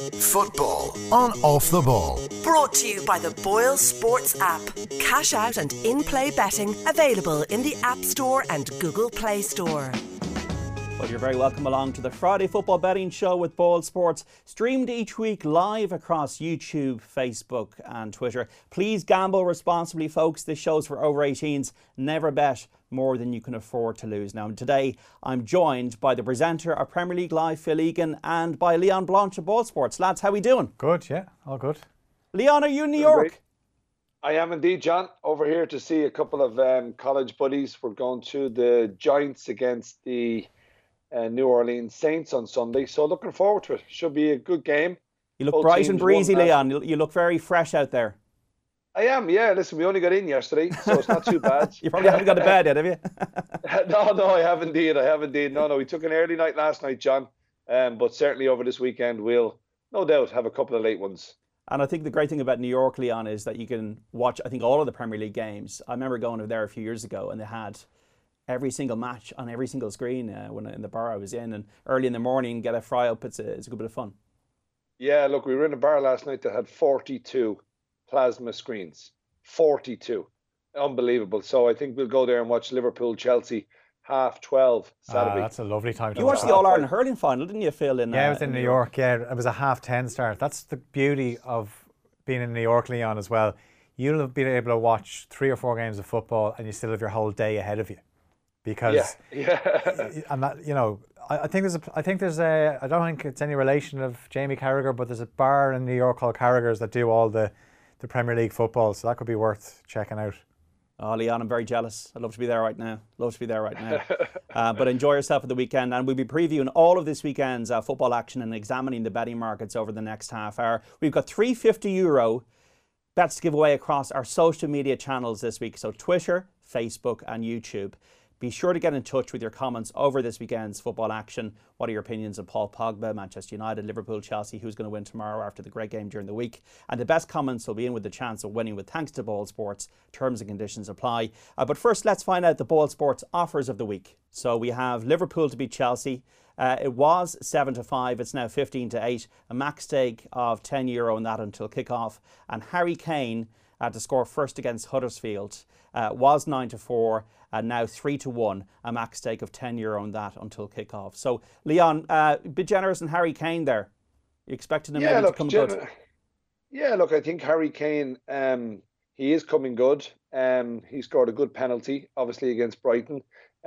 Football on Off the Ball. Brought to you by the Boyle Sports app. Cash out and in-play betting available in the App Store and Google Play Store. Well, you're very welcome along to the Friday Football Betting Show with Boyle Sports, streamed each week live across YouTube, Facebook and Twitter. Please gamble responsibly, folks. This show's for over 18s. Never bet more than you can afford to lose. Now, today I'm joined by the presenter of Premier League Live, Phil Egan, and by Leon Blanche of Boyle Sports. Lads, how we doing? Good, yeah, all good. Leon, are you in New York? I am indeed, John. Over here to see a couple of college buddies. We're going to the Giants against the New Orleans Saints on Sunday, so looking forward to it. Should be a good game. You look bright and breezy, Leon. You look very fresh out there. I am, yeah. Listen, we only got in yesterday, so it's not too bad. You probably haven't got to bed yet, have you? No, I have indeed. No, we took an early night last night, John. But certainly over this weekend, we'll no doubt have a couple of late ones. And I think the great thing about New York, Leon, is that you can watch, I think, all of the Premier League games. I remember going over there a few years ago and they had every single match on every single screen when in the bar I was in, and early in the morning get a fry up. It's a good bit of fun. Yeah, look, we were in a bar last night that had 42 plasma screens. 42. Unbelievable. So I think we'll go there and watch Liverpool-Chelsea 12:30 Saturday. That's a lovely time to watch. You watched the All-Ireland hurling final, didn't you, Phil? Yeah, I was in New York. Yeah, it was a 10:30 start. That's the beauty of being in New York, Leon, as well. You'll have been able to watch 3 or 4 games of football and you still have your whole day ahead of you. Because and that, you know, I think there's a I don't think it's any relation of Jamie Carragher, but there's a bar in New York called Carragher's that do all the Premier League football, so that could be worth checking out. Oh, Leon, I'm very jealous. I'd love to be there right now. But enjoy yourself at the weekend, and we'll be previewing all of this weekend's football action and examining the betting markets over the next half hour. We've got €350 bets to give away across our social media channels this week, so Twitter, Facebook and YouTube. Be sure to get in touch with your comments over this weekend's football action. What are your opinions of Paul Pogba, Manchester United, Liverpool, Chelsea? Who's going to win tomorrow after the great game during the week? And the best comments will be in with the chance of winning with thanks to Boyle Sports. Terms and conditions apply. But first, let's find out the Boyle Sports offers of the week. So we have Liverpool to beat Chelsea. It was 7-5. It's now 15-8. A max stake of €10 on that until kick-off. And Harry Kane to score first against Huddersfield was 9-4. And now 3-1, a max stake of €10 on that until kick-off. So, Leon, a bit generous in Harry Kane there. You expecting him maybe to come good? Yeah, look, I think Harry Kane, he is coming good. He scored a good penalty, obviously, against Brighton.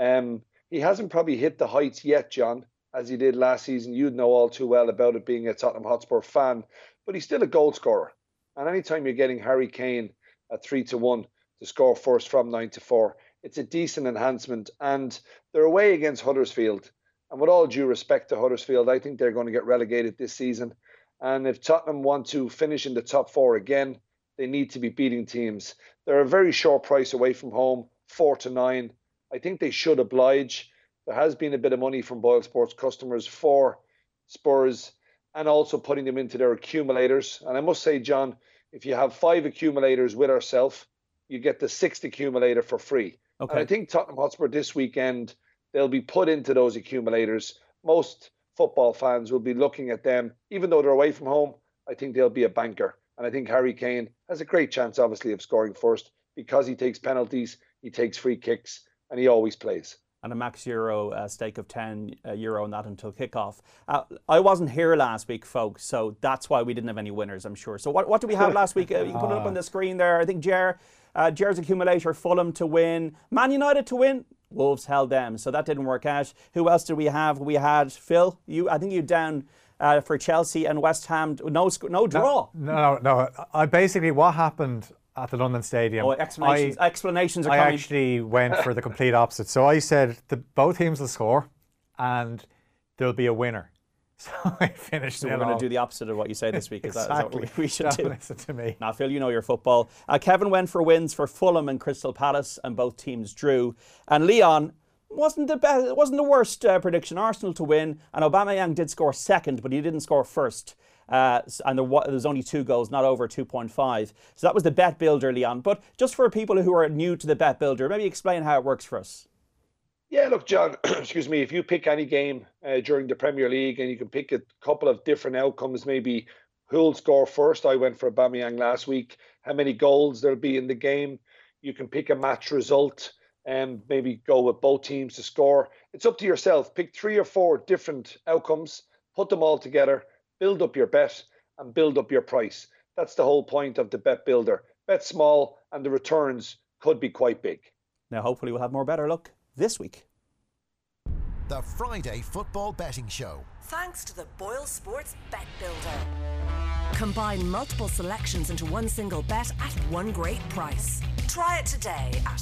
He hasn't probably hit the heights yet, John, as he did last season. You'd know all too well about it, being a Tottenham Hotspur fan. But he's still a goal scorer. And anytime you're getting Harry Kane at 3-1 to score first from 9-4, it's a decent enhancement, and they're away against Huddersfield. And with all due respect to Huddersfield, I think they're going to get relegated this season. And if Tottenham want to finish in the top 4 again, they need to be beating teams. They're a very short price away from home, 4-9. I think they should oblige. There has been a bit of money from Boyle Sports customers for Spurs and also putting them into their accumulators. And I must say, John, if you have 5 accumulators with ourselves, you get the 6th accumulator for free. Okay. And I think Tottenham Hotspur this weekend, they'll be put into those accumulators. Most football fans will be looking at them. Even though they're away from home, I think they'll be a banker. And I think Harry Kane has a great chance, obviously, of scoring first because he takes penalties, he takes free kicks, and he always plays. And a max euro stake of €10 on that until kickoff. I wasn't here last week, folks, so that's why we didn't have any winners, I'm sure. So what did we have last week? You can put it up on the screen there. I think Ger's accumulator, Fulham to win, Man United to win, Wolves held them, so that didn't work out. Who else did we have? We had Phil. I think you down for Chelsea and West Ham. No draw. No. I basically, what happened at the London Stadium. Oh, explanations are coming. I actually went for the complete opposite. So I said both teams will score and there'll be a winner. So I finished. So we're going to do the opposite of what you say this week. Exactly. Is that what we should do? Listen to me. Now, Phil, you know your football. Kevin went for wins for Fulham and Crystal Palace, and both teams drew. And Leon wasn't the worst prediction. Arsenal to win, and Aubameyang did score second, but he didn't score first. And there was only 2 goals, not over 2.5. So that was the Bet Builder, Leon. But just for people who are new to the Bet Builder, maybe explain how it works for us. Yeah, look, John, excuse me, if you pick any game during the Premier League and you can pick a couple of different outcomes, maybe who'll score first. I went for Aubameyang last week. How many goals there'll be in the game. You can pick a match result and maybe go with both teams to score. It's up to yourself. Pick 3 or 4 different outcomes, put them all together, build up your bet and build up your price. That's the whole point of the bet builder. Bet small and the returns could be quite big. Now, hopefully we'll have more better luck this week. The Friday Football Betting Show. Thanks to the Boyle Sports Bet Builder. Combine multiple selections into one single bet at one great price. Try it today at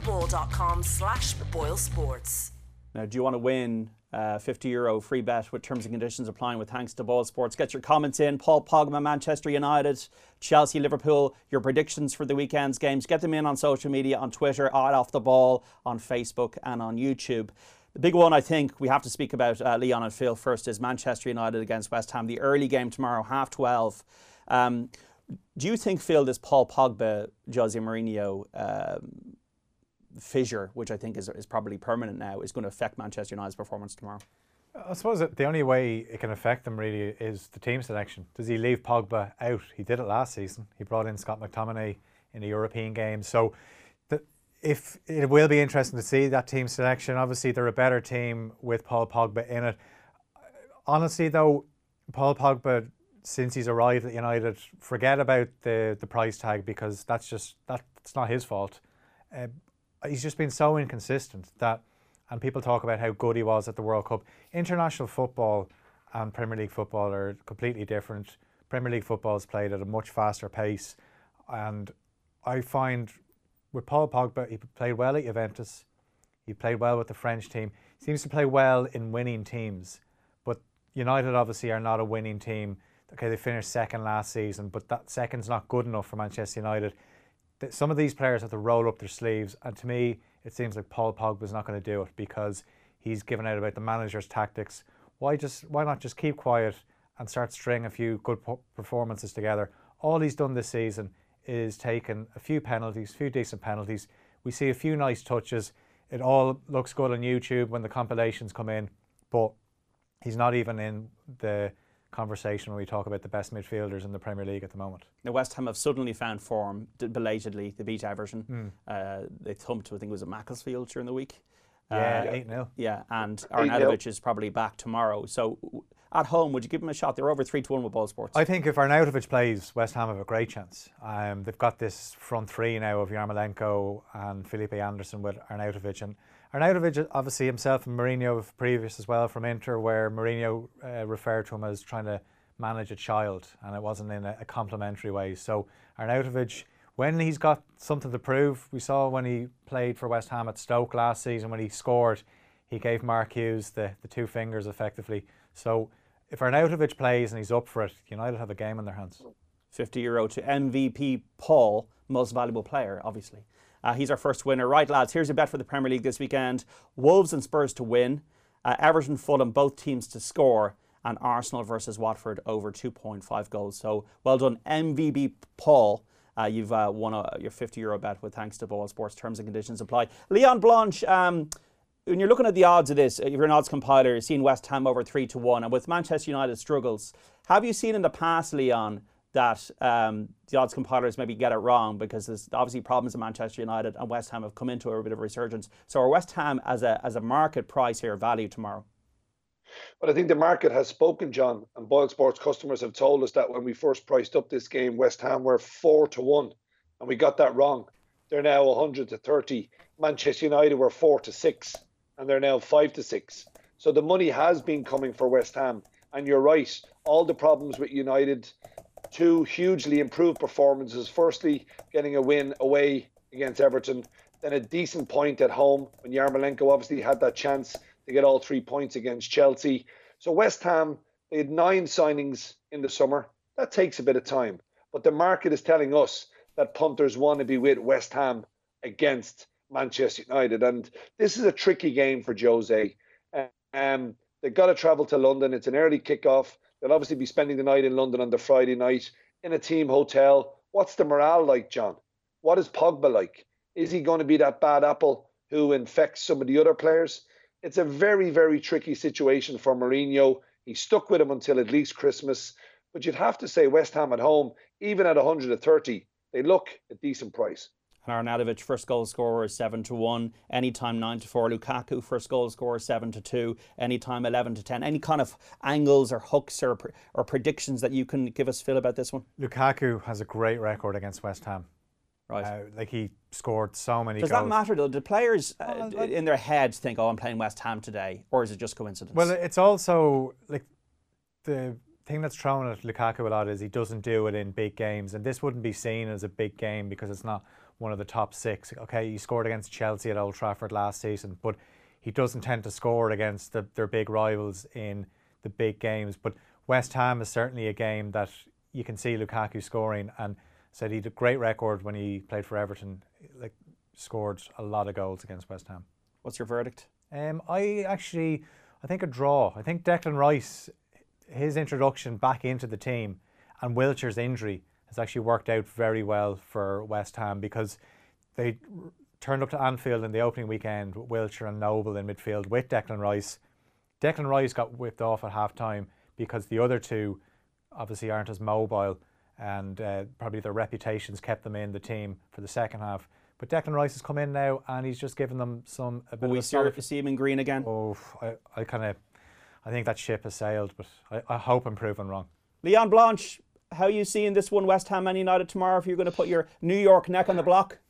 offtheball.com/BoyleSports. Now, do you want to win €50 free bet with terms and conditions applying with thanks to Boyle Sports? Get your comments in. Paul Pogba, Manchester United, Chelsea, Liverpool, your predictions for the weekend's games. Get them in on social media, on Twitter, at Off The Ball, on Facebook and on YouTube. The big one I think we have to speak about, Leon and Phil, first is Manchester United against West Ham. The early game tomorrow, 12:30. Do you think, Phil, this Paul Pogba, Jose Mourinho fissure, which I think is probably permanent now, is going to affect Manchester United's performance tomorrow? I suppose that the only way it can affect them really is the team selection. Does he leave Pogba out? He did it last season. He brought in Scott McTominay in the European game. So if it will be interesting to see that team selection. Obviously, they're a better team with Paul Pogba in it. Honestly, though, Paul Pogba, since he's arrived at United, forget about the price tag, because that's not his fault. He's just been so inconsistent and people talk about how good he was at the World Cup. International football and Premier League football are completely different. Premier League football is played at a much faster pace, and I find with Paul Pogba, he played well at Juventus, he played well with the French team, he seems to play well in winning teams, but United obviously are not a winning team. Okay, they finished second last season, but that second's not good enough for Manchester United. Some of these players have to roll up their sleeves, and to me it seems like Paul Pogba's not going to do it because he's given out about the manager's tactics. Why not just keep quiet and start stringing a few good performances together? All he's done this season is taken a few penalties, a few decent penalties. We see a few nice touches. It all looks good on YouTube when the compilations come in, but he's not even in the conversation when we talk about the best midfielders in the Premier League at the moment. Now, West Ham have suddenly found form, belatedly. They beat Everton. They thumped, I think it was at Macclesfield during the week. Yeah, 8-0. Yeah, and Arnautovic is probably back tomorrow. So at home, would you give them a shot? They're over 3-1 with Boyle Sports. I think if Arnautovic plays, West Ham have a great chance. They've got this front three now of Yarmolenko and Felipe Anderson with Arnautovic. And Arnautovic, obviously himself and Mourinho have previous as well from Inter, where Mourinho referred to him as trying to manage a child, and it wasn't in a complimentary way. So Arnautovic, when he's got something to prove, we saw when he played for West Ham at Stoke last season, when he scored, he gave Mark Hughes the two fingers effectively. So if Arnautovic plays and he's up for it, United have a game in their hands. €50 to MVP Paul, most valuable player, obviously. He's our first winner. Right, lads, here's a bet for the Premier League this weekend. Wolves and Spurs to win. Everton, Fulham, both teams to score. And Arsenal versus Watford over 2.5 goals. So well done, MVP Paul. You've won your €50 bet with thanks to Boyle Sports. Terms and conditions apply. Leon Blanche, when you're looking at the odds of this, if you're an odds compiler, you're seeing West Ham over 3-1. And with Manchester United struggles, have you seen in the past, Leon, that the odds compilers maybe get it wrong, because there's obviously problems in Manchester United and West Ham have come into a bit of a resurgence. So are West Ham as a market price here value tomorrow? But I think the market has spoken, John, and Boyle Sports customers have told us that when we first priced up this game, West Ham were 4-1, and we got that wrong. They're now 100-30. Manchester United were 4-6, and they're now 5-6. So the money has been coming for West Ham, and you're right. All the problems with United, two hugely improved performances. Firstly, getting a win away against Everton, then a decent point at home when Yarmolenko obviously had that chance to get all 3 points against Chelsea. So West Ham, they had 9 signings in the summer. That takes a bit of time. But the market is telling us that punters want to be with West Ham against Manchester United. And this is a tricky game for Jose. They've got to travel to London. It's an early kickoff. They'll obviously be spending the night in London on the Friday night in a team hotel. What's the morale like, John? What is Pogba like? Is he going to be that bad apple who infects some of the other players. It's a very, very tricky situation for Mourinho. He stuck with him until at least Christmas. But you'd have to say West Ham at home, even at 130, they look a decent price. Arnautovic, first goal scorer, 7-1. Anytime 9-4. Lukaku, first goal scorer, 7-2. Anytime 11-10. Any kind of angles or hooks or predictions that you can give us, Phil, about this one? Lukaku has a great record against West Ham. Right. Like he scored so many goals. Does that matter though? Do players in their heads think, oh, I'm playing West Ham today? Or is it just coincidence? Well, it's also like the thing that's thrown at Lukaku a lot is he doesn't do it in big games. And this wouldn't be seen as a big game because it's not one of the top six. Okay, he scored against Chelsea at Old Trafford last season, but he doesn't tend to score against their big rivals in the big games. But West Ham is certainly a game that you can see Lukaku scoring, and said he had a great record when he played for Everton. Like, scored a lot of goals against West Ham. What's your verdict? I think a draw. I think Declan Rice, his introduction back into the team and Wilshere's injury has actually worked out very well for West Ham because they turned up to Anfield in the opening weekend with Wilshere and Noble in midfield with Declan Rice. Declan Rice got whipped off at half-time because the other two obviously aren't as mobile, and probably their reputations kept them in the team for the second half. But Declan Rice has come in now and he's just given them a bit of a solid... We see him in green again? Oh, I think that ship has sailed, but I hope I'm proven wrong. Leon Blanche, how are you seeing this one, West Ham Man United tomorrow, if you're going to put your New York neck on the block?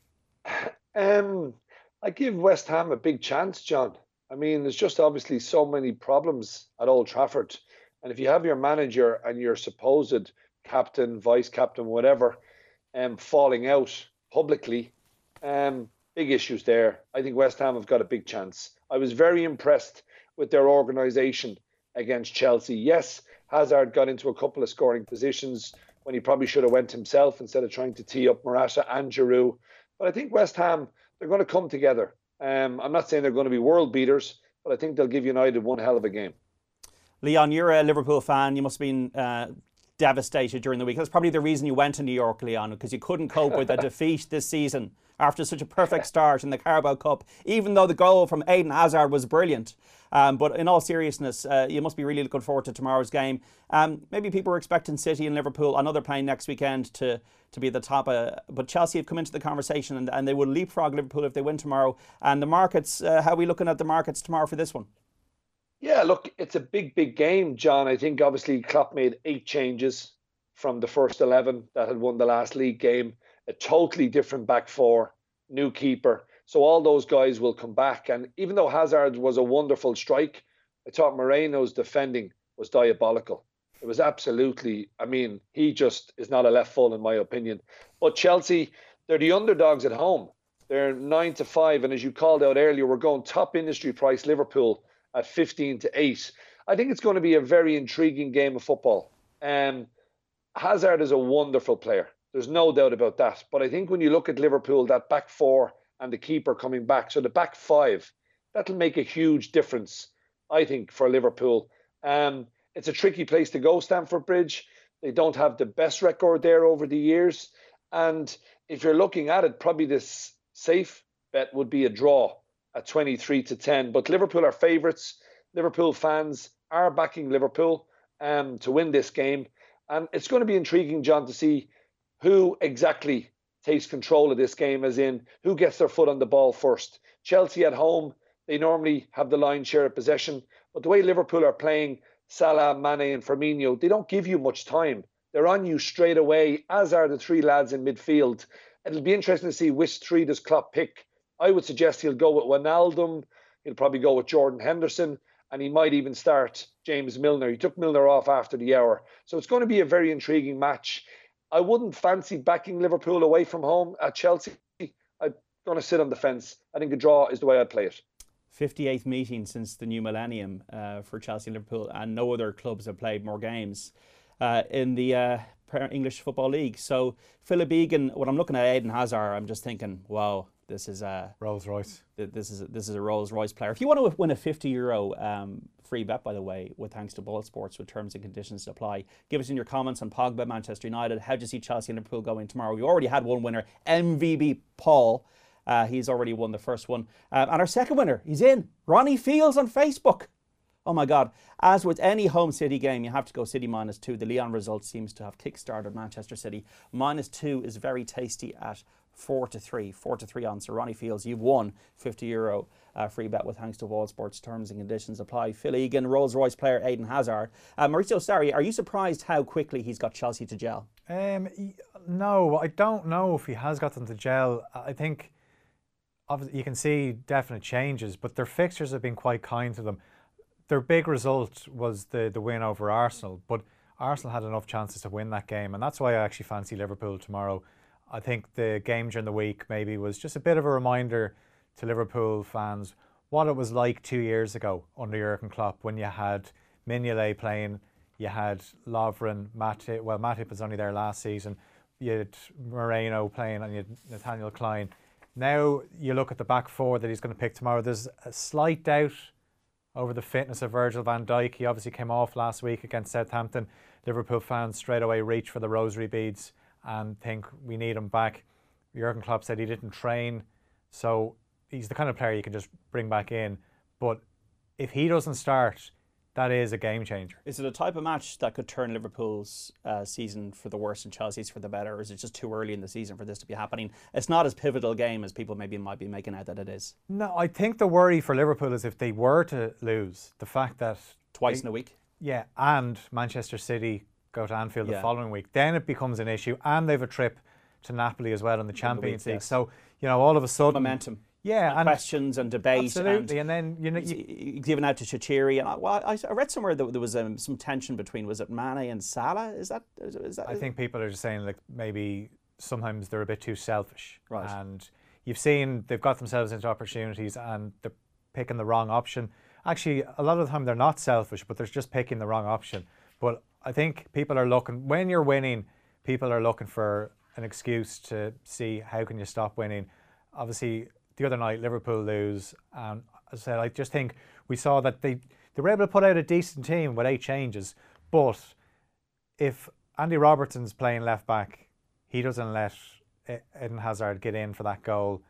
I give West Ham a big chance, John. I mean, there's just obviously so many problems at Old Trafford. And if you have your manager and your supposed captain, vice captain, whatever, falling out publicly, big issues there. I think West Ham have got a big chance. I was very impressed with their organisation against Chelsea. Yes, Hazard got into a couple of scoring positions when he probably should have went himself instead of trying to tee up Morata and Giroud. But I think West Ham, they're going to come together. I'm not saying they're going to be world beaters, but I think they'll give United one hell of a game. Leon, you're a Liverpool fan. You must have been devastated during the week. That's probably the reason you went to New York, Leon, because you couldn't cope with a defeat this season after such a perfect start in the Carabao Cup, even though the goal from Eden Hazard was brilliant. But in all seriousness, you must be really looking forward to tomorrow's game. Maybe people were expecting City and Liverpool, I know they're playing next weekend, to be at the top. But Chelsea have come into the conversation and they will leapfrog Liverpool if they win tomorrow. And the markets, how are we looking at the markets tomorrow for this one? Yeah, look, it's a big, big game, John. I think obviously Klopp made 8 changes from the first 11 that had won the last league game. A totally different back four, new keeper. So all those guys will come back. And even though Hazard was a wonderful strike, I thought Moreno's defending was diabolical. It was absolutely, I mean, he just is not a left full in my opinion. But Chelsea, they're the underdogs at home. They're 9-5. And as you called out earlier, we're going top industry price Liverpool at 15-8. I think it's going to be a very intriguing game of football. Hazard is a wonderful player. There's no doubt about that. But I think when you look at Liverpool, that back four and the keeper coming back, so the back five, that'll make a huge difference, I think, for Liverpool. It's a tricky place to go, Stamford Bridge. They don't have the best record there over the years. And if you're looking at it, probably this safe bet would be a draw at 23-10. But Liverpool are favourites. Liverpool fans are backing Liverpool to win this game. And it's going to be intriguing, John, to see who exactly takes control of this game, as in who gets their foot on the ball first. Chelsea at home, they normally have the lion's share of possession. But the way Liverpool are playing, Salah, Mane and Firmino, they don't give you much time. They're on you straight away, as are the 3 lads in midfield. It'll be interesting to see which 3 does Klopp pick. I would suggest he'll go with Wijnaldum. He'll probably go with Jordan Henderson. And he might even start James Milner. He took Milner off after the hour. So it's going to be a very intriguing match. I wouldn't fancy backing Liverpool away from home at Chelsea. I'm going to sit on the fence. I think a draw is the way I'd play it. 58th meeting since the new millennium for Chelsea and Liverpool, and no other clubs have played more games in the English Football League. So Philip Egan, when I'm looking at Eden Hazard, I'm just thinking, wow, this is a Rolls Royce. This is a Rolls Royce player. If you want to win a €50 free bet, by the way, with thanks to Ball Sports, with terms and conditions to apply, give us in your comments on Pogba, Manchester United. How do you see Chelsea and Liverpool going tomorrow? We already had one winner, MVB Paul. He's already won the first one. And our second winner, he's in. Ronnie Fields on Facebook. Oh my God. As with any home City game, you have to go City -2. The Lyon result seems to have kick-started Manchester City. -2 is very tasty at 4-3. 4-3 on. So Ronnie Fields, you've won €50 free bet with thanks to Wall Sports. Terms and conditions apply. Phil Egan, Rolls-Royce player Eden Hazard. Maurizio Sarri, are you surprised how quickly he's got Chelsea to gel? No, I don't know if he has got them to gel. I think obviously you can see definite changes, but their fixtures have been quite kind to them. Their big result was the win over Arsenal, but Arsenal had enough chances to win that game, and that's why I actually fancy Liverpool tomorrow. I think the game during the week maybe was just a bit of a reminder to Liverpool fans what it was like 2 years ago under Jurgen Klopp when you had Mignolet playing, you had Lovren, Matip. Well, Matip was only there last season. You had Moreno playing and you had Nathaniel Klein. Now you look at the back four that he's going to pick tomorrow. There's a slight doubt over the fitness of Virgil van Dijk. He obviously came off last week against Southampton. Liverpool fans straight away reach for the rosary beads and think we need him back. Jurgen Klopp said he didn't train, so he's the kind of player you can just bring back in. But if he doesn't start, that is a game changer. Is it a type of match that could turn Liverpool's season for the worse and Chelsea's for the better, or is it just too early in the season for this to be happening? It's not as pivotal a game as people maybe might be making out that it is. No, I think the worry for Liverpool is if they were to lose, the fact that Twice in a week? Yeah, and Manchester City go to Anfield the following week, then it becomes an issue, and they've a trip to Napoli as well in the Champions League. Yes. So, all of a sudden... Momentum. Yeah, and questions and debate. Absolutely, and then you given out to Shaqiri, and I read somewhere that there was some tension between, was it Mane and Salah? Is that? I think people are just saying like maybe sometimes they're a bit too selfish, right? And you've seen they've got themselves into opportunities and they're picking the wrong option. Actually, a lot of the time they're not selfish, but they're just picking the wrong option. But I think people are looking, when you're winning, people are looking for an excuse to see how can you stop winning. Obviously, the other night, Liverpool lose. As I said, I just think we saw that they were able to put out a decent team with 8 changes. But if Andy Robertson's playing left back, he doesn't let Eden Hazard get in for that goal.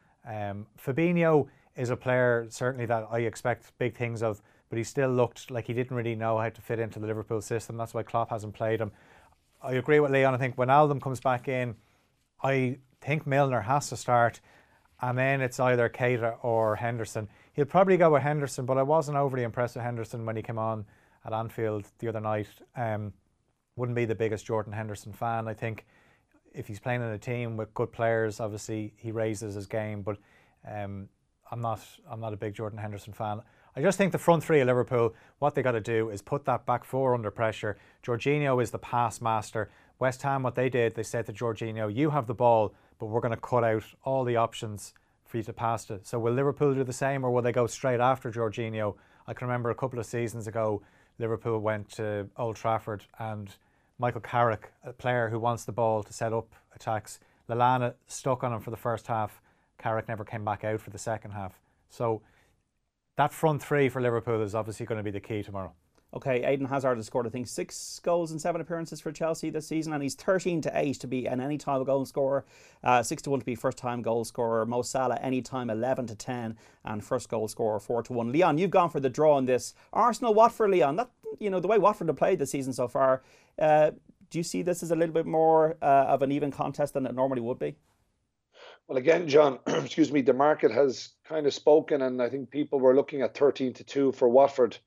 Fabinho is a player certainly that I expect big things of, but he still looked like he didn't really know how to fit into the Liverpool system. That's why Klopp hasn't played him. I agree with Leon. I think when Wijnaldum comes back in, I think Milner has to start. And then it's either Keita or Henderson. He'll probably go with Henderson, but I wasn't overly impressed with Henderson when he came on at Anfield the other night. Wouldn't be the biggest Jordan Henderson fan. I think if he's playing in a team with good players, obviously he raises his game. But I'm not a big Jordan Henderson fan. I just think the front three of Liverpool, what they got to do is put that back four under pressure. Jorginho is the pass master. West Ham, what they did, they said to Jorginho, you have the ball, but we're going to cut out all the options for you to pass to. So will Liverpool do the same, or will they go straight after Jorginho? I can remember a couple of seasons ago, Liverpool went to Old Trafford and Michael Carrick, a player who wants the ball to set up attacks, Lallana stuck on him for the first half. Carrick never came back out for the second half. So that front three for Liverpool is obviously going to be the key tomorrow. Okay, Eden Hazard has scored, I think, 6 goals in 7 appearances for Chelsea this season, and he's 13-8 to be an any-time goal scorer, 6-1 to be first-time goal scorer. Mo Salah, anytime, 11-10, and first goal scorer, 4-1. Leon, you've gone for the draw on this. Arsenal, Watford, Leon. That, the way Watford have played this season so far, do you see this as a little bit more of an even contest than it normally would be? Well, again, John, excuse me, the market has kind of spoken, and I think people were looking at 13-2 for Watford.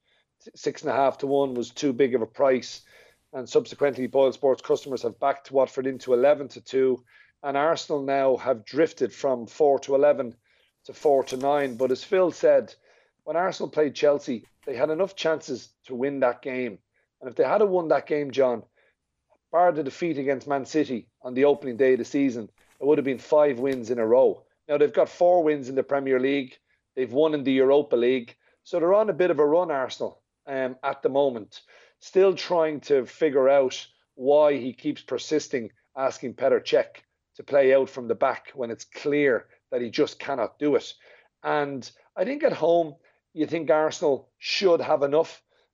6.5-1 was too big of a price, and subsequently Boyle Sports customers have backed Watford into 11-2, and Arsenal now have drifted from 4-11 to 4-9. But as Phil said, when Arsenal played Chelsea, they had enough chances to win that game, and if they had won that game, John, bar the defeat against Man City on the opening day of the season, it would have been 5 wins in a row. Now they've got 4 wins in the Premier League, they've won in the Europa League, so they're on a bit of a run, Arsenal. At the moment, still trying to figure out why he keeps persisting asking Petr Cech to play out from the back when it's clear that he just cannot do it. And I think at home, you think Arsenal should have enough.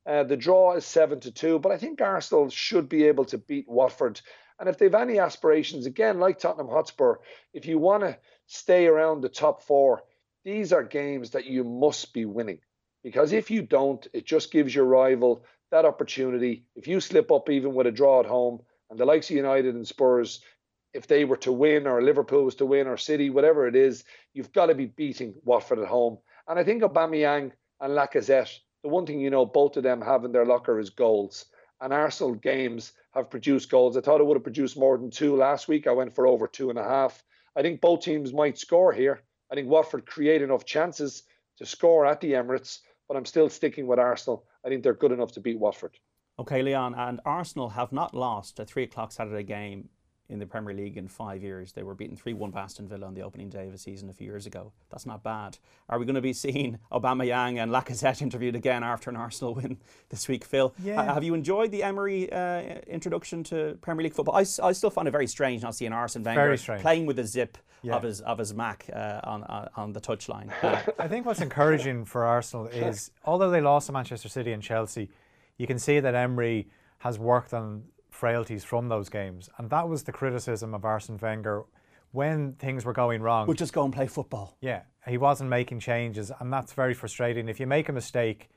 The draw is 7-2, but I think Arsenal should be able to beat Watford. And if they've any aspirations, again, like Tottenham Hotspur, if you want to stay around the top four, these are games that you must be winning. Because if you don't, it just gives your rival that opportunity. If you slip up even with a draw at home, and the likes of United and Spurs, if they were to win, or Liverpool was to win, or City, whatever it is, you've got to be beating Watford at home. And I think Aubameyang and Lacazette, the one thing both of them have in their locker is goals. And Arsenal games have produced goals. I thought it would have produced more than 2 last week. I went for over 2.5. I think both teams might score here. I think Watford create enough chances to score at the Emirates, but I'm still sticking with Arsenal. I think they're good enough to beat Watford. Okay, Leon, and Arsenal have not lost a 3 o'clock Saturday game in the Premier League in 5 years. They were beaten 3-1 by Aston Villa on the opening day of the season a few years ago. That's not bad. Are we going to be seeing Aubameyang and Lacazette interviewed again after an Arsenal win this week, Phil? Yeah. Have you enjoyed the Emery introduction to Premier League football? I still find it very strange not seeing Arsene Wenger playing with the zip of his Mac on the touchline. I think what's encouraging for Arsenal is, although they lost to Manchester City and Chelsea, you can see that Emery has worked on frailties from those games, and that was the criticism of Arsene Wenger when things were going wrong. We'll just go and play football. Yeah, he wasn't making changes, and that's very frustrating. If you make a mistake,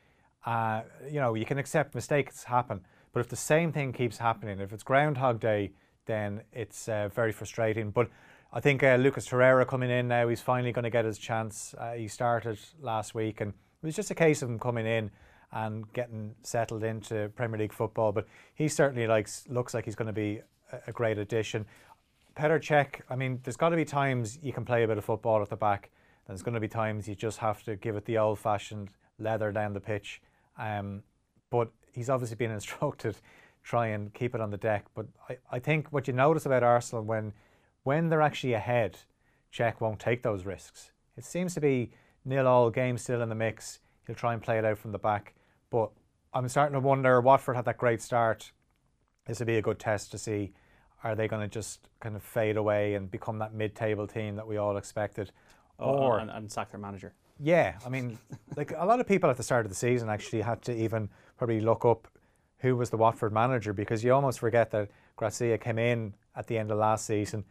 you can accept mistakes happen, but if the same thing keeps happening, if it's Groundhog Day, then it's very frustrating. But I think Lucas Torreira coming in now, he's finally going to get his chance. He started last week, and it was just a case of him coming in and getting settled into Premier League football. But he certainly looks like he's going to be a great addition. Petr Cech, I mean, there's got to be times you can play a bit of football at the back. There's going to be times you just have to give it the old-fashioned leather down the pitch. But he's obviously been instructed try and keep it on the deck. But I think what you notice about Arsenal, when they're actually ahead, Cech won't take those risks. It seems to be 0-0, game still in the mix. He'll try and play it out from the back. But I'm starting to wonder, Watford had that great start. This would be a good test to see, are they going to just kind of fade away and become that mid-table team that we all expected? And sack their manager. Yeah, I mean, like a lot of people at the start of the season actually had to even probably look up who was the Watford manager, because you almost forget that Gracia came in at the end of last season,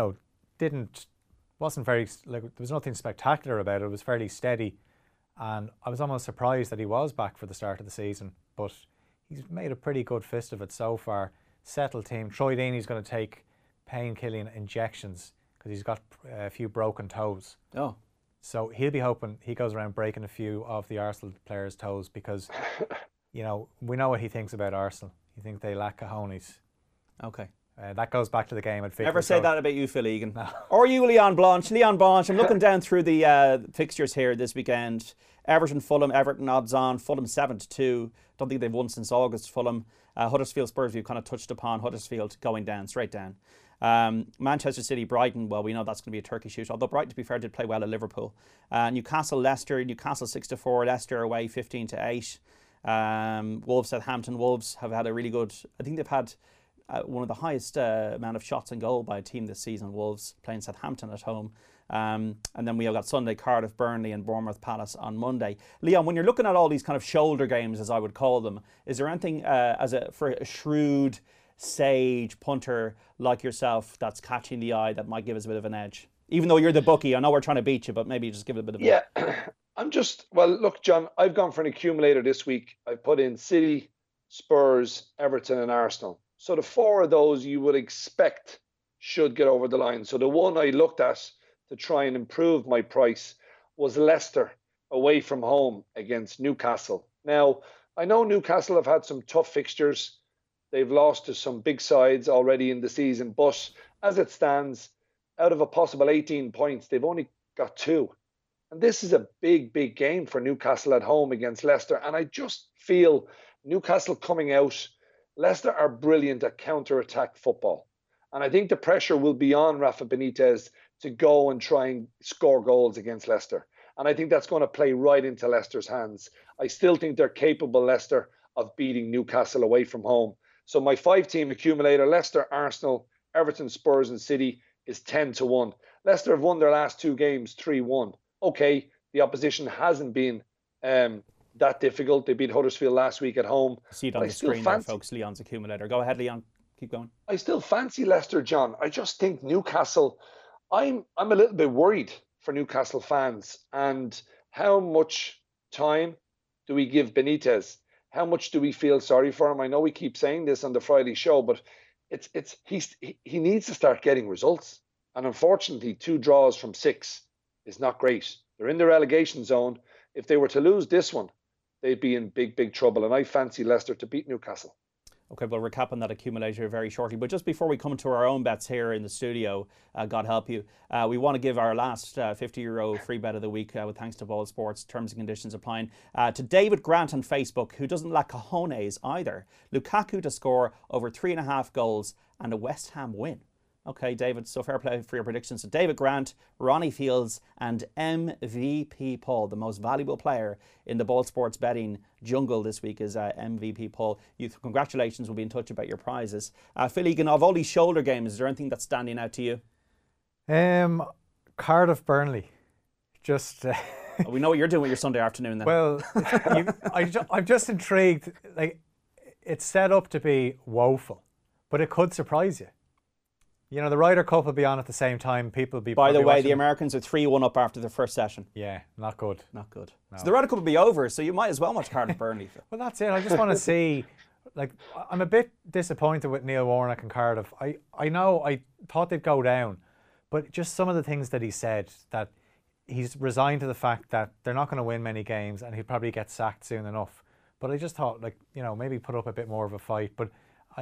wasn't very, there was nothing spectacular about it. It was fairly steady. And I was almost surprised that he was back for the start of the season. But he's made a pretty good fist of it so far. Settled team. Troy Deeney's going to take pain-killing injections because he's got a few broken toes. Oh. So he'll be hoping he goes around breaking a few of the Arsenal players' toes, because, we know what he thinks about Arsenal. He thinks they lack cojones. Okay. That goes back to the game at Vicarage. Never say that about you, Phil Egan. No. Or you, Leon Blanche. Leon Blanche, I'm looking down through the fixtures here this weekend. Everton odds on. Fulham 7-2. Don't think they've won since August. Fulham. Huddersfield Spurs, we've kind of touched upon. Huddersfield going down, straight down. Manchester City, Brighton, well, we know that's going to be a turkey shoot, although Brighton, to be fair, did play well at Liverpool. Newcastle, Leicester, Newcastle 6-4, Leicester away 15-8. Wolves, Southampton. Wolves have had a really good, I think they've had one of the highest amount of shots on goal by a team this season. Wolves playing Southampton at home. And then we have got Sunday, Cardiff, Burnley and Bournemouth Palace on Monday. Leon, when you're looking at all these kind of shoulder games, as I would call them, is there anything for a shrewd, sage punter like yourself that's catching the eye that might give us a bit of an edge? Even though you're the bookie, I know we're trying to beat you, but maybe just give it a bit of look, John, I've gone for an accumulator this week. I've put in City, Spurs, Everton and Arsenal. So the 4 of those you would expect should get over the line. So the one I looked at to try and improve my price was Leicester away from home against Newcastle. Now, I know Newcastle have had some tough fixtures. They've lost to some big sides already in the season. But as it stands, out of a possible 18 points, they've only got 2. And this is a big, big game for Newcastle at home against Leicester. And I just feel Newcastle coming out, Leicester are brilliant at counter-attack football. And I think the pressure will be on Rafa Benitez to go and try and score goals against Leicester. And I think that's going to play right into Leicester's hands. I still think they're capable, Leicester, of beating Newcastle away from home. So my 5-team accumulator, Leicester, Arsenal, Everton, Spurs and City, is 10-1. Leicester have won their last 2 games 3-1. Okay, the opposition hasn't been that difficult. They beat Huddersfield last week at home. See it But on I the still screen there, fancy, folks. Leon's accumulator. Go ahead, Leon. Keep going. I still fancy Leicester, John. I just think Newcastle. I'm a little bit worried for Newcastle fans, and how much time do we give Benitez? How much do we feel sorry for him? I know we keep saying this on the Friday show, but he needs to start getting results. And unfortunately, 2 draws from 6 is not great. They're in the relegation zone. If they were to lose this one, they'd be in big, big trouble. And I fancy Leicester to beat Newcastle. Okay, we'll recap on that accumulator very shortly. But just before we come to our own bets here in the studio, God help you, we want to give our last €50 free bet of the week with thanks to Ball Sports. Terms and conditions applying. To David Grant on Facebook, who doesn't lack cojones either. Lukaku to score over 3.5 goals and a West Ham win. Okay, David, so fair play for your predictions. So David Grant, Ronnie Fields and MVP Paul, the most valuable player in the Ball Sports betting jungle this week is MVP Paul. Congratulations, we'll be in touch about your prizes. Phil Egan, of all these shoulder games, is there anything that's standing out to you? Cardiff Burnley. Just... we know what you're doing with your Sunday afternoon then. Well, I'm just intrigued. Like, it's set up to be woeful, but it could surprise you. You know, the Ryder Cup will be on at the same time. People will be... By the way, watching. the Americans are 3-1 up after the first session. Yeah, not good. Not good. No. So the Ryder Cup will be over, so you might as well watch Cardiff Burnley. Well, that's it. I just want to see... Like, I'm a bit disappointed with Neil Warnock and Cardiff. I know I thought they'd go down, but just some of the things that he said, that he's resigned to the fact that they're not going to win many games and he'll probably get sacked soon enough. But I just thought, like, you know, maybe put up a bit more of a fight. But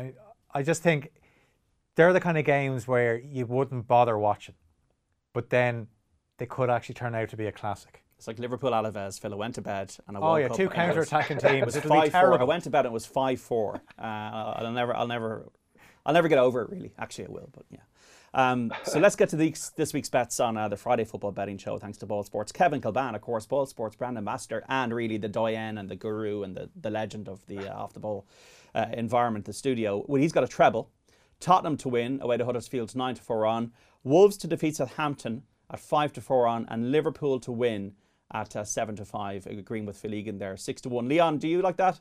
I just think... They're the kind of games where you wouldn't bother watching, but then they could actually turn out to be a classic. It's like Liverpool Alaves. Phil, I went to bed and I woke up. Oh yeah, 2 counter-attacking teams. It was 5-4. I went to bed and it was 5-4. I'll never get over it really. Actually, I will, but yeah. So let's get to this week's bets on the Friday Football Betting Show. Thanks to Ball Sports. Kevin Kilban, of course, Ball Sports brand ambassador, and really the doyen and the guru and the legend of the off the ball environment, the studio. Well, he's got a treble. Tottenham to win away to Huddersfield 9-4 on. Wolves to defeat Southampton at 5-4 on, and Liverpool to win at 7-5. Agreeing with Phil Egan there, 6-1. Leon, do you like that?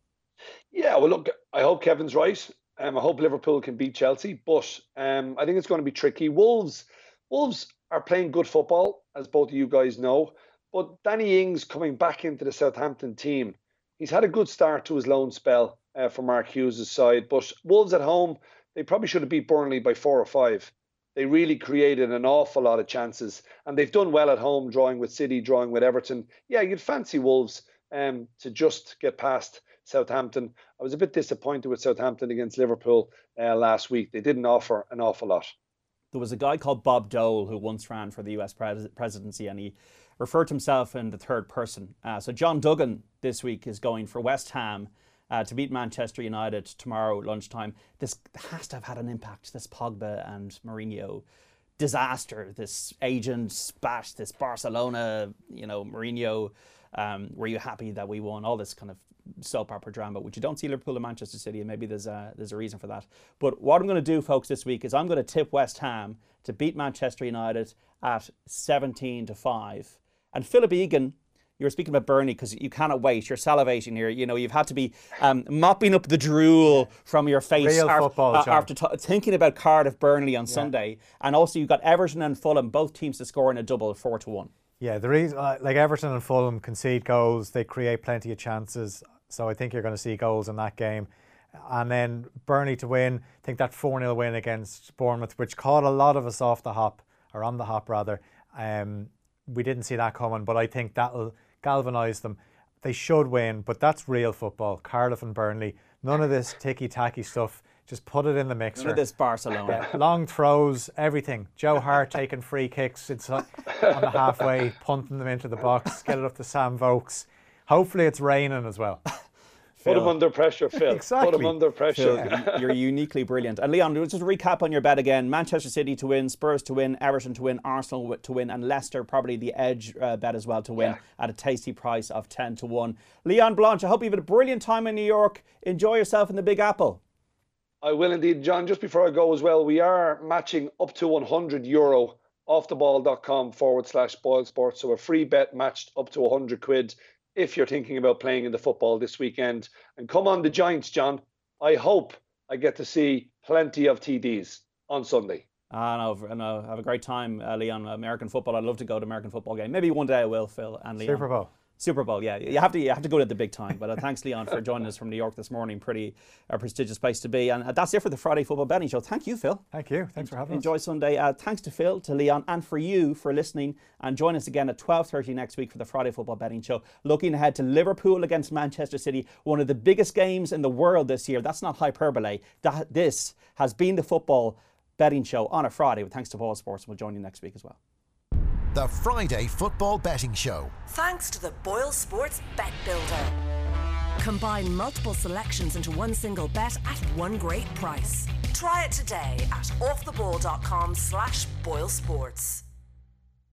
Yeah, well, look, I hope Kevin's right. I hope Liverpool can beat Chelsea, but I think it's going to be tricky. Wolves are playing good football, as both of you guys know. But Danny Ings coming back into the Southampton team, he's had a good start to his loan spell for Mark Hughes' side. But Wolves at home, they probably should have beat Burnley by 4 or 5. They really created an awful lot of chances. And they've done well at home, drawing with City, drawing with Everton. Yeah, you'd fancy Wolves to just get past Southampton. I was a bit disappointed with Southampton against Liverpool last week. They didn't offer an awful lot. There was a guy called Bob Dole who once ran for the US presidency, and he referred to himself in the third person. So John Duggan this week is going for West Ham to beat Manchester United tomorrow lunchtime. This has to have had an impact, this Pogba and Mourinho disaster, this agent spat, this Barcelona, Mourinho, were you happy that we won? All this kind of soap opera drama, which you don't see Liverpool and Manchester City, and maybe there's a reason for that. But what I'm going to do, folks, this week is I'm going to tip West Ham to beat Manchester United at 17-5. And Philip Egan, you were speaking about Burnley because you cannot wait. You're salivating here. You've had to be mopping up the drool from your face after thinking about Cardiff Burnley on Sunday. And also you've got Everton and Fulham, both teams to score in a double, 4-1. Yeah, the reason, like Everton and Fulham concede goals, they create plenty of chances. So I think you're going to see goals in that game. And then Burnley to win, I think that 4-0 win against Bournemouth, which caught a lot of us off the hop, or on the hop rather. We didn't see that coming, but I think that'll galvanise them. They should win, but that's real football. Cardiff and Burnley, none of this ticky-tacky stuff. Just put it in the mixer. None of this Barcelona. Long throws, everything. Joe Hart taking free kicks on the halfway, punting them into the box, get it up to Sam Vokes. Hopefully it's raining as well. Put him under pressure, Phil. Exactly. Put him under pressure. Phil, you're uniquely brilliant. And Leon, just to recap on your bet again. Manchester City to win, Spurs to win, Everton to win, Arsenal to win, and Leicester probably the edge bet as well to win at a tasty price of 10-1. Leon Blanche, I hope you've had a brilliant time in New York. Enjoy yourself in the Big Apple. I will indeed, John. Just before I go as well, we are matching up to €100 offtheball.com/Boyle Sports. So a free bet matched up to £100. if you're thinking about playing in the football this weekend. And come on the Giants, John. I hope I get to see plenty of TDs on Sunday. No, have a great time, Leon. American football. I'd love to go to American football game. Maybe one day I will, Phil and Leon. Super Bowl, yeah. You have to go to the big time. But thanks, Leon, for joining us from New York this morning. Pretty prestigious place to be. And that's it for the Friday Football Betting Show. Thank you, Phil. Thank you. Thanks for having us. Enjoy Sunday. Thanks to Phil, to Leon, and for you for listening. And join us again at 12:30 next week for the Friday Football Betting Show. Looking ahead to Liverpool against Manchester City, one of the biggest games in the world this year. That's not hyperbole. This has been the Football Betting Show on a Friday. With thanks to Boyle Sports. We'll join you next week as well. The Friday Football Betting Show. Thanks to the Boyle Sports Bet Builder. Combine multiple selections into one single bet at one great price. Try it today at offtheball.com/BoyleSports.